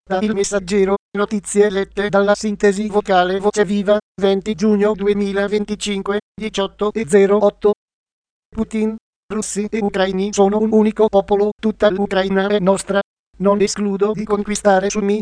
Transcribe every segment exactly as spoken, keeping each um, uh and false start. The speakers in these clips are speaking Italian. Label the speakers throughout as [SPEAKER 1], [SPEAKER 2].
[SPEAKER 1] Da Il Messaggero, notizie lette dalla sintesi vocale Voce Viva, venti giugno duemilaventicinque, diciotto e zero otto. Putin, russi e ucraini sono un unico popolo, tutta l'Ucraina è nostra. Non escludo di conquistare Sumy.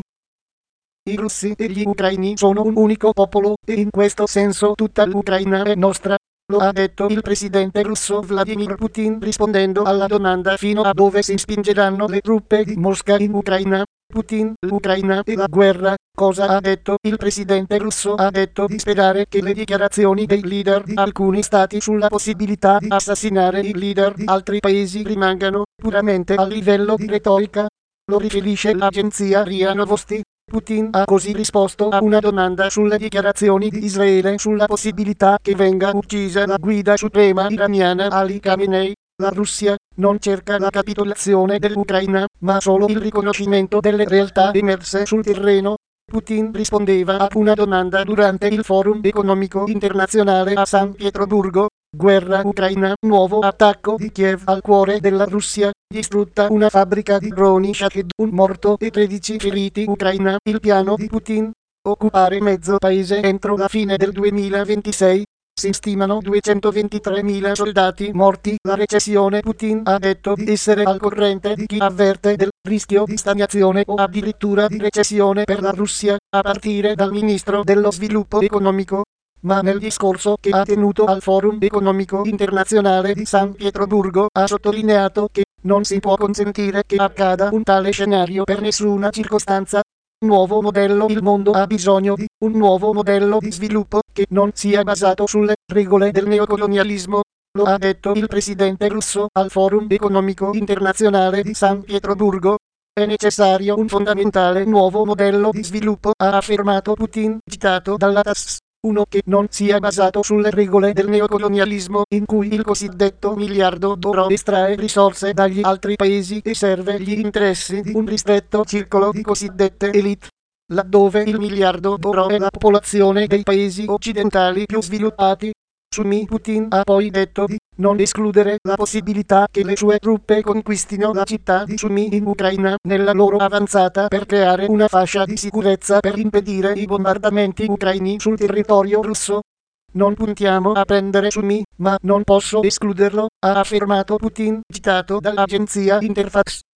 [SPEAKER 1] I russi e gli ucraini sono un unico popolo, e in questo senso tutta l'Ucraina è nostra. Lo ha detto il presidente russo Vladimir Putin rispondendo alla domanda fino a dove si spingeranno le truppe di Mosca in Ucraina. Putin, l'Ucraina e la guerra. Cosa ha detto il presidente russo? Ha detto di sperare che le dichiarazioni dei leader di alcuni stati sulla possibilità di assassinare i leader di altri paesi rimangano puramente a livello di retorica. Lo riferisce l'agenzia R I A Novosti. Putin ha così risposto a una domanda sulle dichiarazioni di Israele sulla possibilità che venga uccisa la guida suprema iraniana Ali Khamenei. La Russia non cerca la capitolazione dell'Ucraina, ma solo il riconoscimento delle realtà emerse sul terreno. Putin rispondeva a una domanda durante il Forum economico internazionale a San Pietroburgo. Guerra ucraina, nuovo attacco di Kiev al cuore della Russia, distrutta una fabbrica di droni Shahed, un morto e tredici feriti Ucraina. Il piano di Putin: occupare mezzo paese entro la fine del duemilaventisei. Si stimano duecentoventitremila soldati morti. La recessione. Putin ha detto di essere al corrente di chi avverte del rischio di stagnazione o addirittura di recessione per la Russia, a partire dal ministro dello sviluppo economico. Ma nel discorso che ha tenuto al Forum economico internazionale di San Pietroburgo ha sottolineato che non si può consentire che accada un tale scenario per nessuna circostanza. Nuovo modello. Il mondo ha bisogno di un nuovo modello di sviluppo che non sia basato sulle regole del neocolonialismo. Lo ha detto il presidente russo al Forum economico internazionale di San Pietroburgo. È necessario un fondamentale nuovo modello di sviluppo, ha affermato Putin, citato dalla T A S S. Uno che non sia basato sulle regole del neocolonialismo, in cui il cosiddetto miliardo d'oro estrae risorse dagli altri paesi e serve gli interessi di un ristretto circolo di cosiddette elite. Laddove il miliardo d'oro è la popolazione dei paesi occidentali più sviluppati. Sumy. Putin ha poi detto di non escludere la possibilità che le sue truppe conquistino la città di Sumy in Ucraina nella loro avanzata per creare una fascia di sicurezza per impedire i bombardamenti ucraini sul territorio russo. Non puntiamo a prendere Sumy, ma non posso escluderlo, ha affermato Putin, citato dall'agenzia Interfax.